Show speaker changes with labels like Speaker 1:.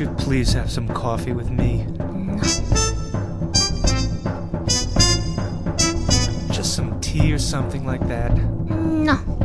Speaker 1: you please have some coffee with me?
Speaker 2: No.
Speaker 1: Just some tea or something like that?
Speaker 2: No.